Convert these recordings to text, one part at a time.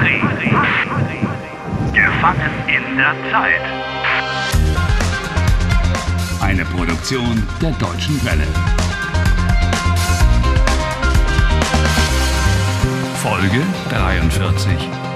Harry. Gefangen in der Zeit. Eine Produktion der Deutschen Welle. Folge 43.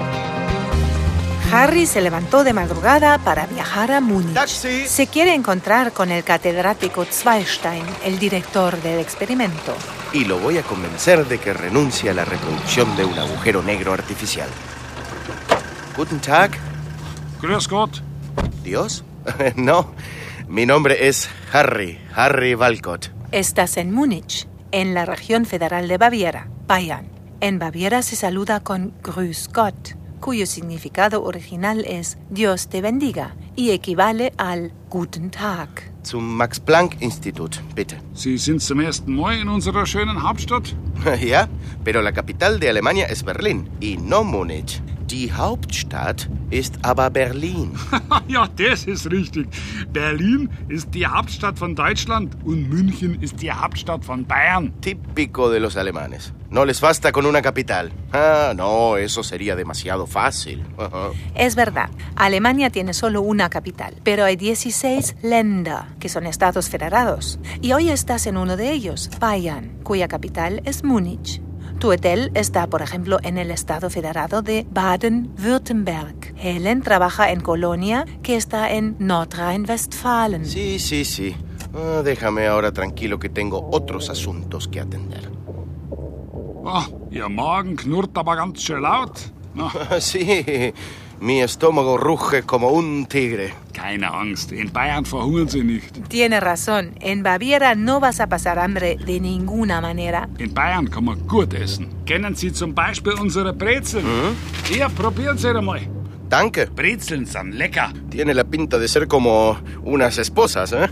Harry se levantó de madrugada para viajar a Múnich. ¡Taxi! Se quiere encontrar con el catedrático Zweistein, el director del experimento. Y lo voy a convencer de que renuncie a la reproducción de un agujero negro artificial. Guten Tag. Grüß Gott. ¿Dios? No, mi nombre es Harry Walcott. Estás en Múnich, en la región federal de Baviera, Bayern. En Baviera se saluda con Grüß Gott, cuyo significado original es Dios te bendiga y equivale al Guten Tag. Zum Max-Planck-Institut, bitte. Sie sind zum ersten Mal in unserer schönen Hauptstadt? Ja, pero la capital de Alemania es Berlín y no Múnich. Die Hauptstadt ist aber Berlin. Ja, das ist richtig. Berlin ist die Hauptstadt von Deutschland und München ist die Hauptstadt von Bayern. Típico de los alemanes. No les basta con una capital. Ah, no, eso sería demasiado fácil. Es verdad, Alemania tiene solo una capital, pero hay 16 Länder, que son estados federados. Y hoy estás en uno de ellos, Bayern, cuya capital es Múnich. Tu hotel está, por ejemplo, en el estado federado de Baden-Württemberg. Helen trabaja en Colonia, que está en Nordrhein-Westfalen. Sí. Déjame ahora tranquilo que tengo otros asuntos que atender. Oh, Ihr Magen knurrt aber ganz schön laut. No. Sí, mi estómago ruge como un tigre. Keine Angst, in Bayern verhungern Sie nicht. Tiene razón, en Baviera no vas a pasar hambre de ninguna manera. In Bayern kann man gut essen. Kennen Sie zum Beispiel unsere Brezeln? Hier, probieren Sie einmal. Danke. Brezeln sind lecker. Tiene la pinta de ser como unas esposas, ¿eh?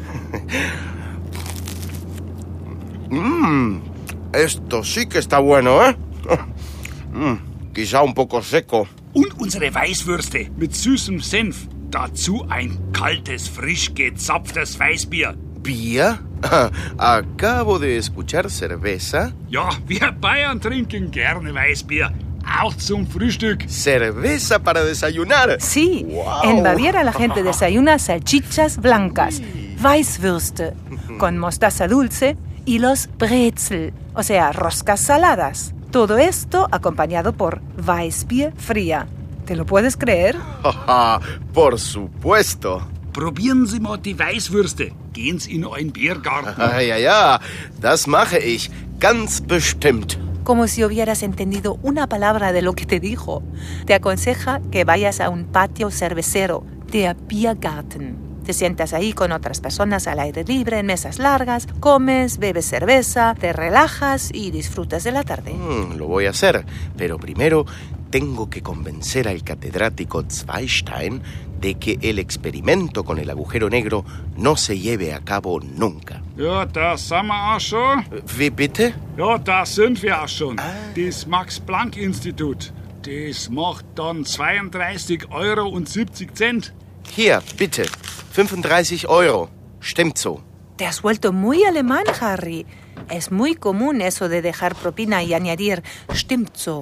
Esto sí que está bueno, ¿eh? Quizá un poco seco. Und unsere Weißwürste mit süßem Senf. Dazu ein kaltes, frisch gezapftes Weißbier. ¿Bier? Acabo de escuchar cerveza. Ja, wir Bayern trinken gerne Weißbier. Auch zum Frühstück. ¿Cerveza para desayunar? Sí, Wow. En Baviera la gente desayuna salchichas blancas, Weißwürste, con mostaza dulce y los Brezel, o sea, roscas saladas. Todo esto acompañado por Weißbier fría. ¿Te lo puedes creer? Por supuesto. Probieren Sie mal die Weißwürste. Gehen Sie in einen Biergarten. Ja, das mache ich. Ganz bestimmt. Como si hubieras entendido una palabra de lo que te dijo. Te aconseja que vayas a un patio cervecero, der Biergarten. Te sientas ahí con otras personas al aire libre, en mesas largas, comes, bebes cerveza, te relajas y disfrutas de la tarde. Lo voy a hacer, pero primero tengo que convencer al catedrático Zweistein de que el experimento con el agujero negro no se lleve a cabo nunca. Ja, da sind wir auch schon. Wie bitte? Ja, da sind wir auch schon. Das Max-Planck-Institut. Das macht dann 32,70 € Hier, bitte. 35 €. Stimmt so. Te has vuelto muy alemán, Harry. Es muy común eso de dejar propina y añadir stimmt so.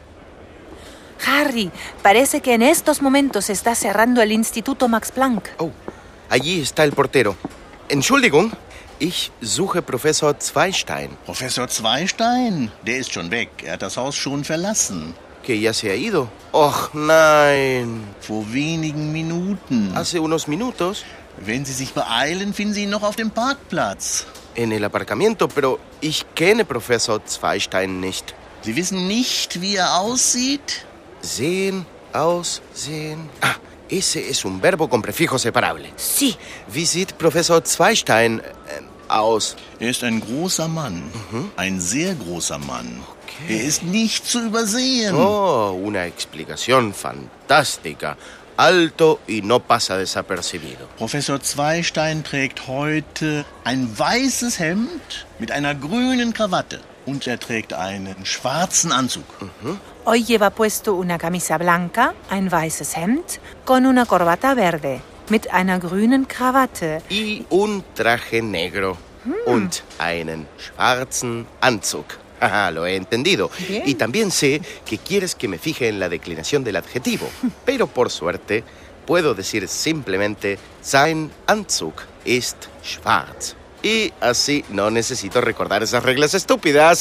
Harry, parece que en estos momentos se está cerrando el Instituto Max Planck. Oh, allí está el portero. Entschuldigung, ich suche Professor Zweistein. Professor Zweistein? Der ist schon weg. Er hat das Haus schon verlassen. ¿Que ya se ha ido? Och, nein. Vor wenigen Minuten. Hace unos minutos. Wenn Sie sich beeilen, finden Sie ihn noch auf dem Parkplatz. En el aparcamiento, pero ich kenne Professor Zweistein nicht. Sie wissen nicht, wie er aussieht? Sehen, aussehen. Ese es un verbo con prefijo separable. Sí. Wie sieht Professor Zweistein aus? Er ist ein großer Mann. Ein sehr großer Mann. Er ist nicht zu übersehen. Oh, una explicación fantástica. Alto y no pasa desapercibido. Professor Zweistein trägt heute ein weißes Hemd mit einer grünen Krawatte. Und er trägt einen schwarzen Anzug. Hoy lleva puesto una camisa blanca, ein weißes Hemd, con una corbata verde, mit einer grünen Krawatte. Y un traje negro. Und einen schwarzen Anzug. Ajá, lo he entendido. Bien. Y también sé que quieres que me fije en la declinación del adjetivo. Pero por suerte, puedo decir simplemente sein Anzug ist schwarz. Y así no necesito recordar esas reglas estúpidas.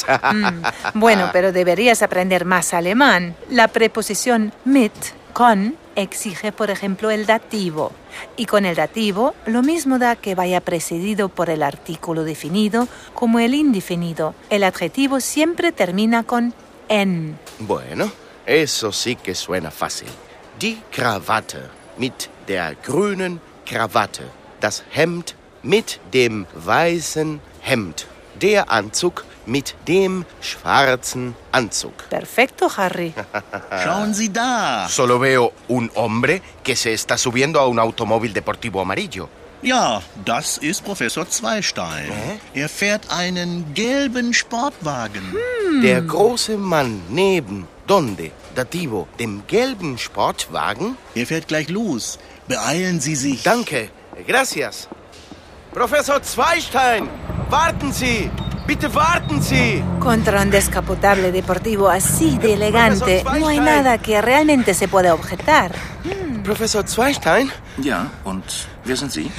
Bueno, pero deberías aprender más alemán. La preposición mit, con, exige, por ejemplo, el dativo. Y con el dativo, lo mismo da que vaya precedido por el artículo definido como el indefinido. El adjetivo siempre termina con en. Bueno, eso sí que suena fácil. Die Krawatte mit der grünen Krawatte. Das Hemd mit dem weißen Hemd. Der Anzug mit dem schwarzen Anzug. Perfecto, Harry. Schauen Sie da. Solo veo un hombre que se está subiendo a un automóvil deportivo amarillo. Ja, das ist Professor Zweistein. Er fährt einen gelben Sportwagen. Der große Mann neben, ¿dónde? Dativo, dem gelben Sportwagen? Er fährt gleich los. Beeilen Sie sich. Danke, gracias. Professor Zweistein, warten Sie, bitte warten Sie. Contra un descapotable deportivo así de elegante, no hay nada que realmente se pueda objetar. Professor Zweistein? Ja, und wer sind Sie?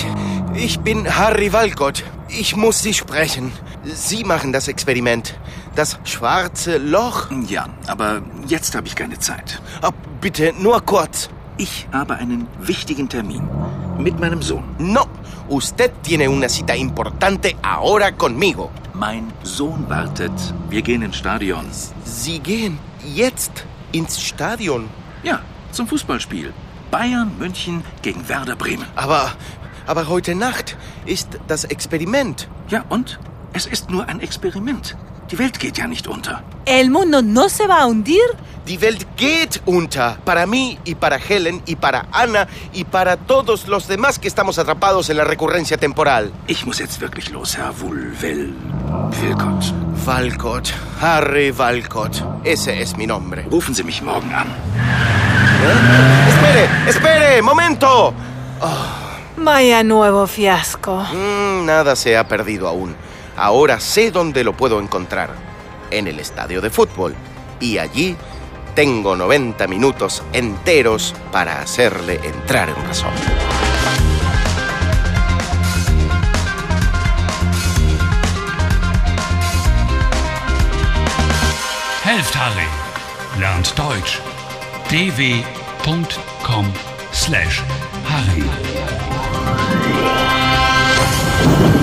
Ich bin Harry Walcott. Ich muss Sie sprechen. Sie machen das Experiment. Das schwarze Loch. Ja, aber jetzt habe ich keine Zeit. Oh, bitte, nur kurz. Ich habe einen wichtigen Termin mit meinem Sohn. No, usted tiene una cita importante ahora conmigo. Mein Sohn wartet. Wir gehen ins Stadion. Sie gehen jetzt ins Stadion. Ja, zum Fußballspiel. Bayern München gegen Werder Bremen. Aber heute Nacht ist das Experiment. Ja, und? Es ist nur ein Experiment. Die Welt geht ja nicht unter. ¿El mundo no se va a hundir? Die Welt geht unter. Para mí y para Helen y para Anna y para todos los demás que estamos atrapados en la recurrencia temporal. Ich muss jetzt wirklich los, Herr Wilcott. Walcott, Harry Walcott. Ese es mi nombre. Rufen Sie mich morgen an. ¡Espere! ¡Momento! Vaya nuevo fiasco. Nada se ha perdido aún. Ahora sé dónde lo puedo encontrar. En el estadio de fútbol. Y allí tengo 90 minutos enteros para hacerle entrar en razón. Helft Harry. Lernt Deutsch. dw.com/Harry.